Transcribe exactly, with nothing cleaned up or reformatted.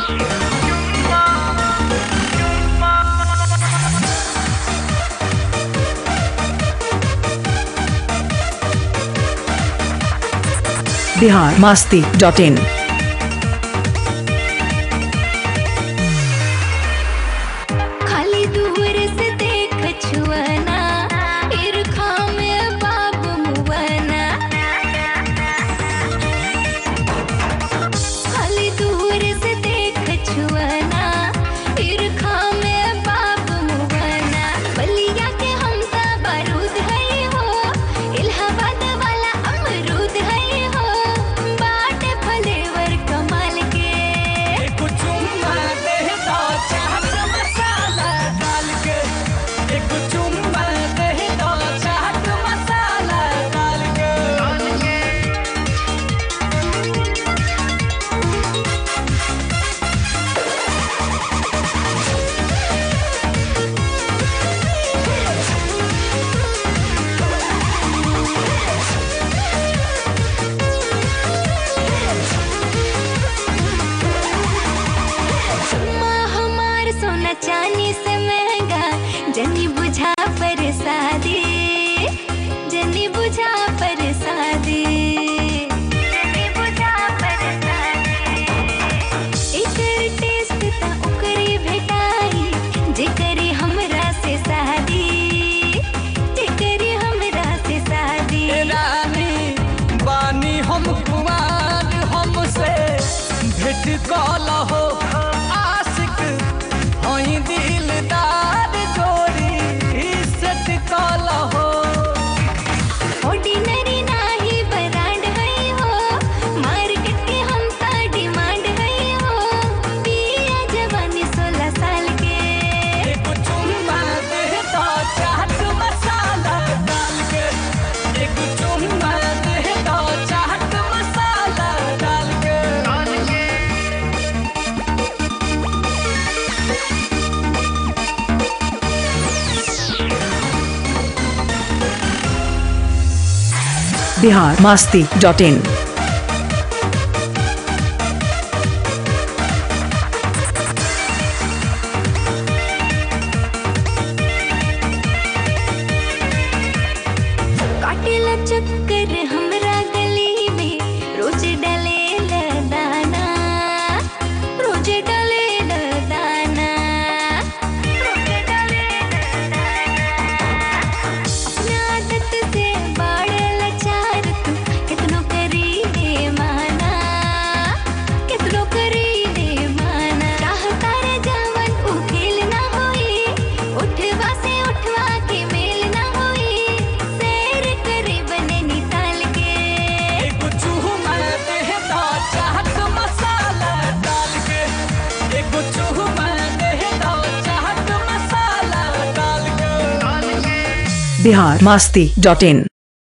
Bihar Masti dot इन। खाली दूर से देख छुआना ईर्खा में बाप मुआना। खाली दूर से देख छुआना ईर्खा में बाप मुआना। बलिया के हम सा बारूद है हो, इलाहाबाद वाला अमरूद है हो। बाट फलेवर कमाल के सोना चांदी से महंगा। जनी बुझा पर शादी, जनी बुझा पर शादी, जनी बुझा पर शादी। एकर टेस्ट ता ओकरे भेटाई जे करी हमरा से शादी, जे करी हमरा से शादी। रानी बानी हम कुमार, हमसे भेट कल हो। दिलदार जोड़ी सेट कल हो। ऑर्डिनरी नाही ब्रांड है हो, मार्केट के हम ता डिमांड है हो। पिया जवानी सोलह साल के एक चुम्मा दे दो चाट मसाला डाल के। एक चुम्मा दे दो चाट मसाला डाल के। Bihar Masti dot in. काटेला चक्कर हमरा गली में, रोज डाले दाना, रोज डाले दाना, रोज डाले दाना। अपना आदत से बाड़ल चार तू, कितनो करी दे माना, कितनो करी दे माना। चाहता रे जवन उ खेल ना होई, उठवा से उठवा के मेल ना होई। सैर करे बने निताल के एक चूमा दे दो चाट मसाला डाल के। एक चूमा दे दो चाट मसाला डाल के। बिहार मस्ती डॉट इन।